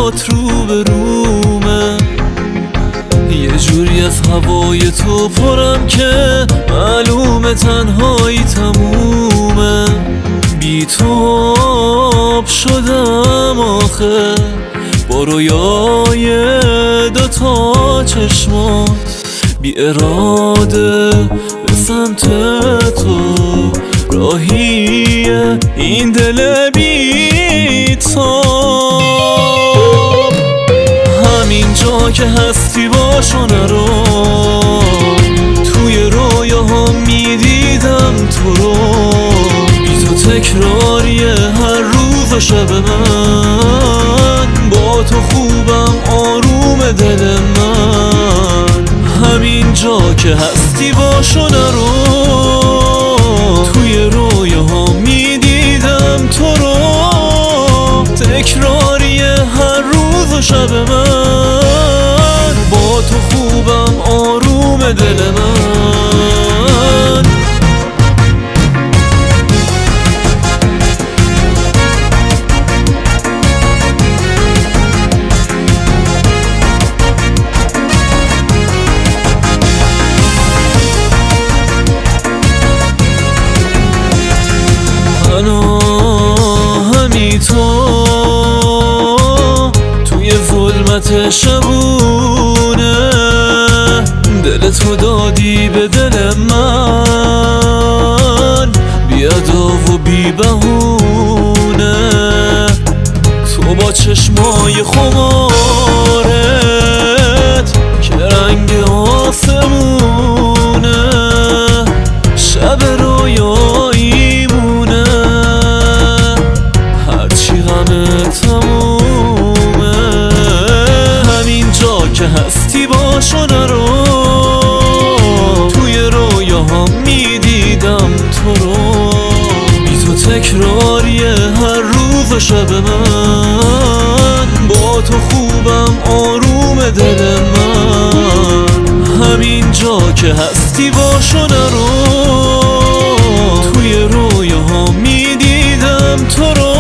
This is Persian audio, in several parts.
بات رو به رومه، یه جوری از هوای تو پرم که معلومه تنهایی تمومه. بی تو آب شدم آخه با رویای دوتا چشمات، بی اراده به سمت تو راهیه این دل بی تو. همین جا که هستی باشو نرو، توی رویاها میدیدم تو رو، بی تو تکراریه هر روز و شب من، با تو خوبم آروم دل من. همین جا که هستی باشو نرو، توی رویاها میدیدم تو رو، تکراریه هر روز و شب من، با تو خوبم آروم دل من. تو توی ظلمت شبونه، دل تو دادی به دل من، بی ادا و بی بهونه. تو با چشمای خمارت که رنگ آسمونه، شب رویاییمونه، تمومه. همین جا که هستی باشو نرو، توی رویاها میدیدم تو رو، بی تو تکراریه هر روز و شب من، با تو خوبم آروم دل من. همین جا که هستی باشو نرو، توی رویاها میدیدم تو رو،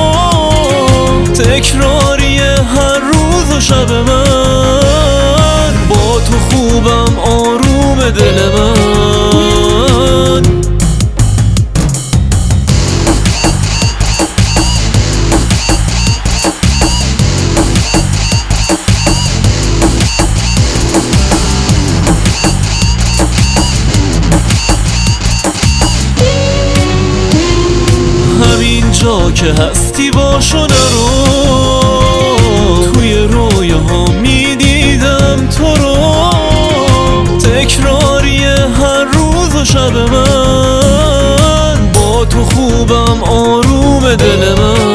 تکراریه هر روز و شب من، با تو خوبم آروم دل من. همین جا که هستی باشو نرو، توی رویاها میدیدم تو رو، تکراریه هر روز و شب من، با تو خوبم آروم دل من.